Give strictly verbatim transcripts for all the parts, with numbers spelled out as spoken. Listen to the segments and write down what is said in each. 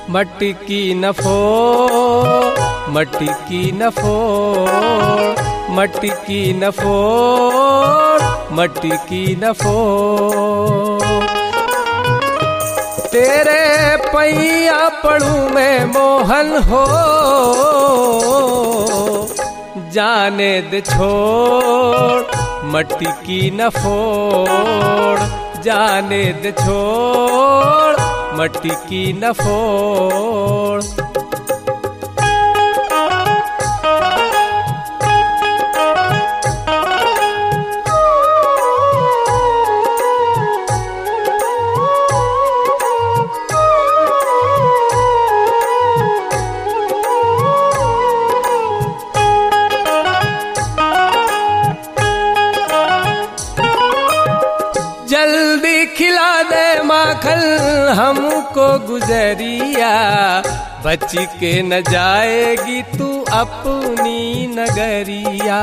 मटकी न फोड़, मटकी न फोड़, मटकी न फोड़, मटकी न फोड़। तेरे पैया पड़ूं मैं मोहन हो, जाने दे छोड़, मटकी न फोड़, जाने दे छोड़, मटकी न फोड़। जल्दी खिला दे माखन हमको गुजरिया, बच के न जाएगी तू अपनी नगरिया।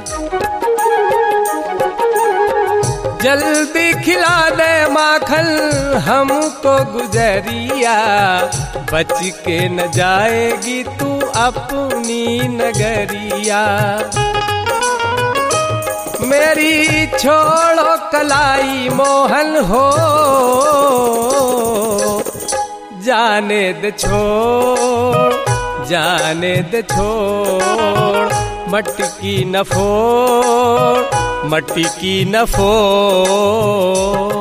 जल्दी खिला दे माखन हमको गुजरिया, बच के न जाएगी तू अपनी नगरिया। मेरी छोड़ो कलाई मोहन हो, जाने दे छोड़, जाने दे छोड़, मटकी न फोड़, मटकी न फोड़।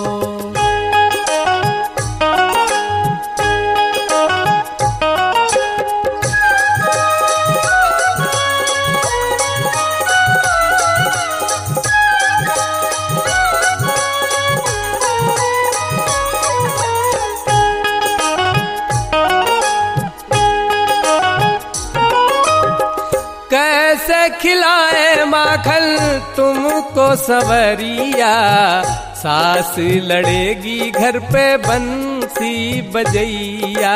कैसे खिलाए माखन तुमको सवरिया, सास लड़ेगी घर पे बंसी बजैया।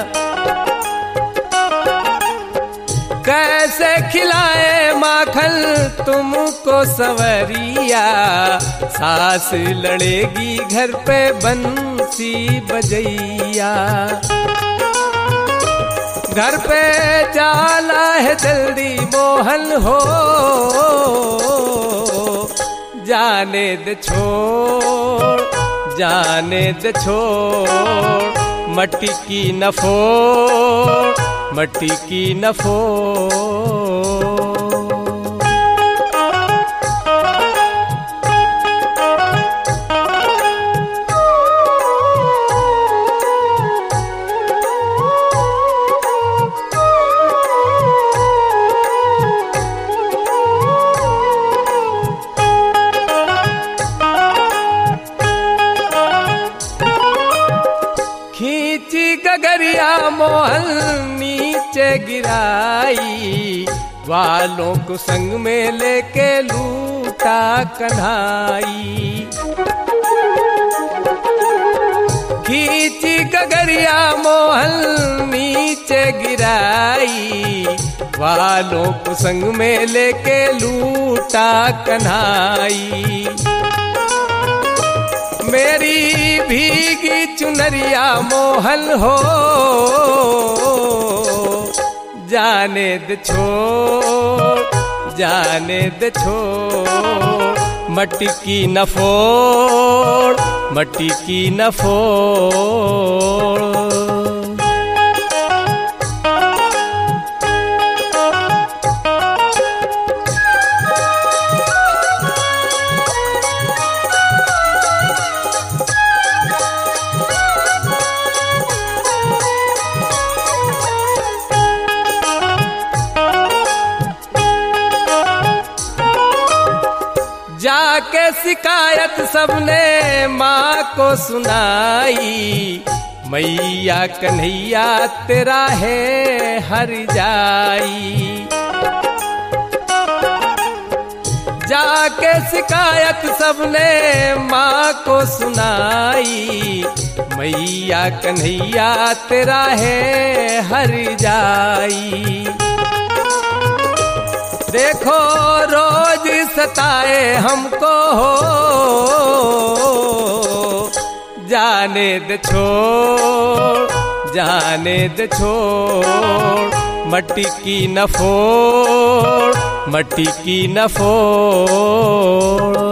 कैसे खिलाए माखन तुमको सवरिया, सास लड़ेगी घर पे बंसी बजैया। घर पे जाना है जल्दी मोहन हो, जाने दे छोड़, जाने दे छोड़, मटकी न फोड़, मटकी न फोड़। खींची गगरिया मोहन नीचे गिराई, वालों को संग में लेके लूटा कन्हाई। खींची गगरिया मोहन नीचे गिराई, वालों को संग में लेके लूटा कन्हाई। मेरी भीगी चुनरिया मोहन हो, जाने दे छोड़, जाने दे छोड़, मटकी न फोड़, मटकी न फोड़। जाके शिकायत सबने माँ को सुनाई, मैया कन्हैया तेरा है हर जाई। जाके शिकायत सबने माँ को सुनाई, मैया कन्हैया तेरा है हर जाई। देखो रोज सताए हमको हो, जाने दे छोड़, जाने दे छोड़, मट्टी की न फोड़, मट्टी की न फोड़।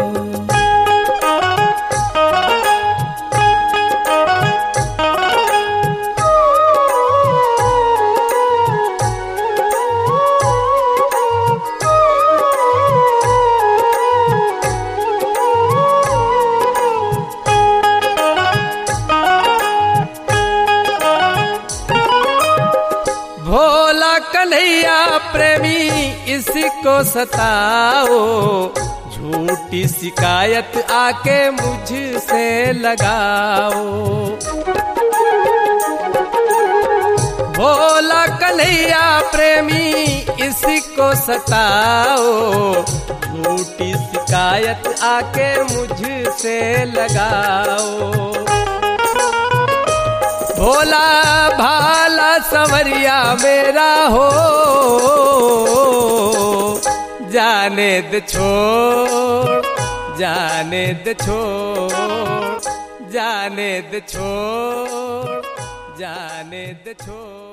भोला कन्हैया प्रेमी इसको सताओ, झूठी शिकायत आके मुझसे लगाओ। भोला कन्हैया प्रेमी इसको सताओ, झूठी शिकायत आके मुझसे लगाओ। भोला भाला संवरिया मेरा हो, जाने दे छोड़, जाने दे छोड़, जाने दे छोड़, जाने दे छोड़।